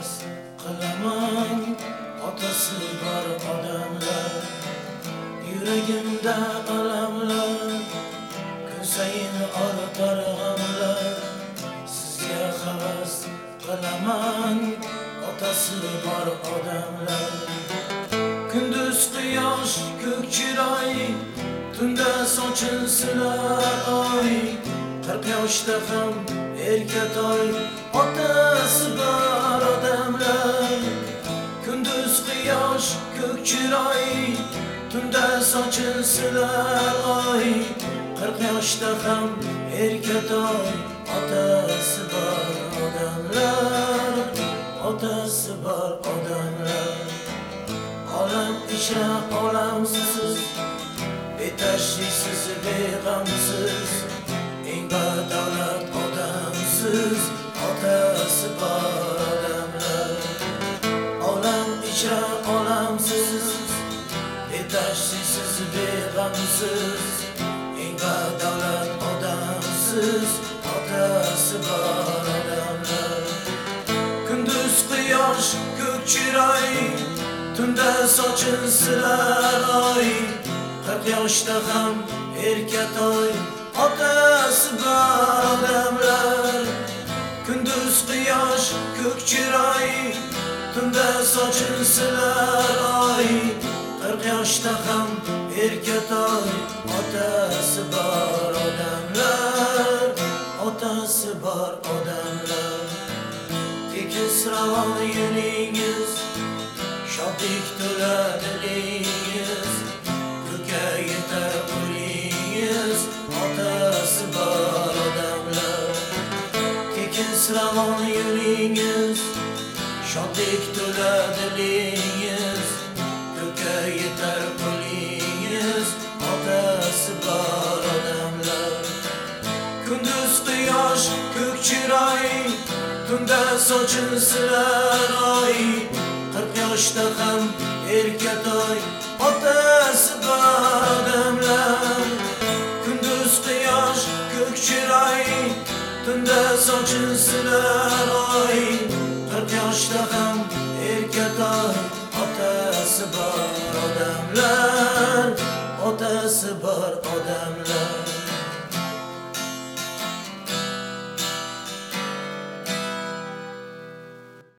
havas qilaman, otasi bor odamlar. Yuragimda alamlar, kun sayin ortar g'amlar. Sizga havas qilaman, otasi bor odamlar. Kunduz quyosh ko'k chiroy, tunda sochilsalar oy. 40 yoshda ham erkatoy, otasi bor odamlar. Kunduz quyosh ko'k chiroy, tunda sochilsalar oy. 40 yoshda ham erkatoy, otasi bor odamlar. Otasi bor odamlar. Olam ichra olamsiz, betashvishsiz, beg'amsiz, eng badavlat odamsiz, otasi bor odamlar. Olam ichra olamsiz, betashvishsiz, beg'amsiz, eng badavlat odamsiz, otasi bor odamlar. Kunduz quyosh ko'k chiroy, tunda sochilsalar oy. 40 yoshda ham erkatoy, otasi bor odamlar. Kunduz quyosh ko'k chiroy, tunda sochilsalar oy. 40 yoshda ham erkatoy, otasi bor odamlar. Otasi bor odamlar. Tekis ravon yo'lingiz, shodlik to'la dilingiz, ko'kka yetar qo'lingiz, otasi bor odamlar. Tekis ravon yo'lingiz, shodlik to'la dilingiz, ko'kka yetar qo'lingiz, otasi bor odamlar. Kunduz quyosh ko'k chiroy, tunda sochilsalar oy. 40 yoshda ham erkatoy, otasi bor odamlar. Kunduz quyosh ko'k chiroy, tunda sochilsalar oy. 40 yoshda ham erkatoy, otasi bor odamlar. Otasi bor odamlar.